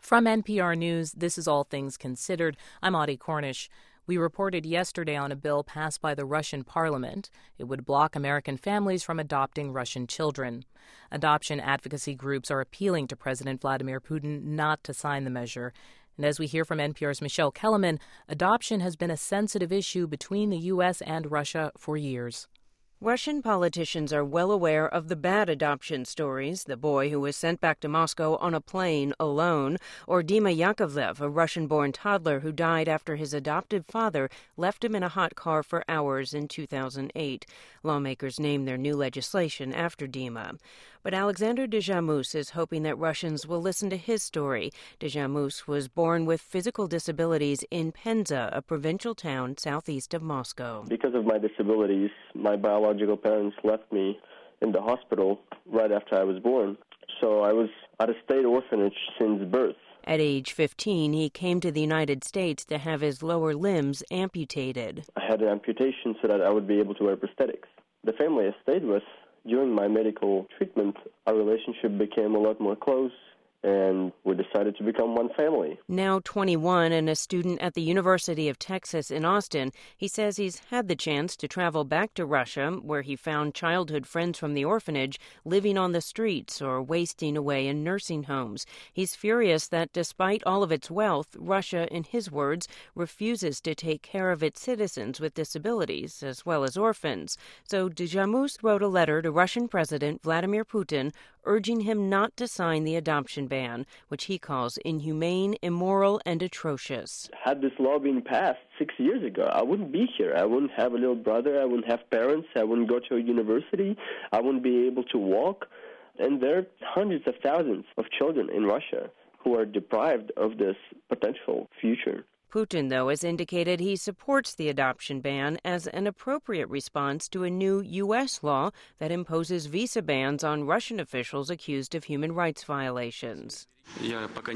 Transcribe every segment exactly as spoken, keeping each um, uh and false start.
From N P R News, this is All Things Considered. I'm Audie Cornish. We reported yesterday on a bill passed by the Russian parliament. It would block American families from adopting Russian children. Adoption advocacy groups are appealing to President Vladimir Putin not to sign the measure. And as we hear from N P R's Michelle Kellerman, adoption has been a sensitive issue between the U S and Russia for years. Russian politicians are well aware of the bad adoption stories, the boy who was sent back to Moscow on a plane alone, or Dima Yakovlev, a Russian-born toddler who died after his adoptive father left him in a hot car for hours in two thousand eight. Lawmakers named their new legislation after Dima. But Alexander Dejamous is hoping that Russians will listen to his story. Dejamous was born with physical disabilities in Penza, a provincial town southeast of Moscow. Because of my disabilities, my biological parents left me in the hospital right after I was born. So I was at a state orphanage since birth. At age fifteen, he came to the United States to have his lower limbs amputated. I had an amputation so that I would be able to wear prosthetics. The family I stayed with, during my medical treatment, our relationship became a lot more close, and we decided to become one family. Now twenty-one and a student at the University of Texas in Austin, he says he's had the chance to travel back to Russia, where he found childhood friends from the orphanage living on the streets or wasting away in nursing homes. He's furious that despite all of its wealth, Russia, in his words, refuses to take care of its citizens with disabilities, as well as orphans. So Dejamous wrote a letter to Russian President Vladimir Putin urging him not to sign the adoption ban, which he calls inhumane, immoral, and atrocious. Had this law been passed six years ago, I wouldn't be here. I wouldn't have a little brother. I wouldn't have parents. I wouldn't go to a university. I wouldn't be able to walk. And there are hundreds of thousands of children in Russia who are deprived of this potential future. Putin, though, has indicated he supports the adoption ban as an appropriate response to a new U S law that imposes visa bans on Russian officials accused of human rights violations. At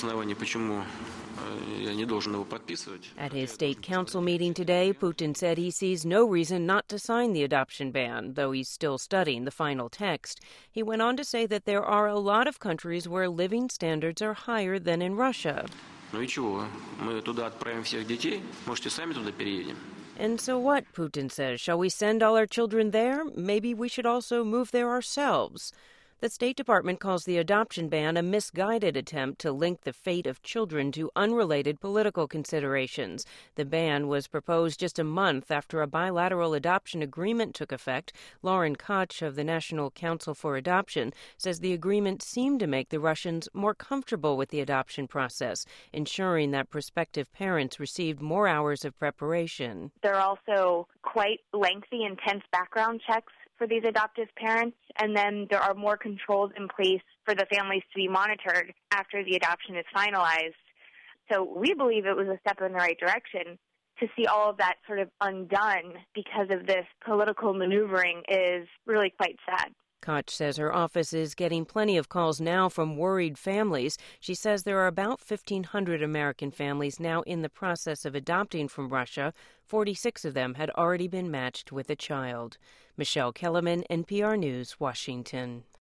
his state council meeting today, Putin said he sees no reason not to sign the adoption ban, though he's still studying the final text. He went on to say that there are a lot of countries where living standards are higher than in Russia. And so what, Putin says, shall we send all our children there? Maybe we should also move there ourselves. The State Department calls the adoption ban a misguided attempt to link the fate of children to unrelated political considerations. The ban was proposed just a month after a bilateral adoption agreement took effect. Lauren Koch of the National Council for Adoption says the agreement seemed to make the Russians more comfortable with the adoption process, ensuring that prospective parents received more hours of preparation. There are also quite lengthy, intense background checks for these adoptive parents, and then there are more controls in place for the families to be monitored after the adoption is finalized. So we believe it was a step in the right direction. To see all of that sort of undone because of this political maneuvering is really quite sad. Koch says her office is getting plenty of calls now from worried families. She says there are about fifteen hundred American families now in the process of adopting from Russia. forty-six of them had already been matched with a child. Michelle Kellerman, N P R News, Washington.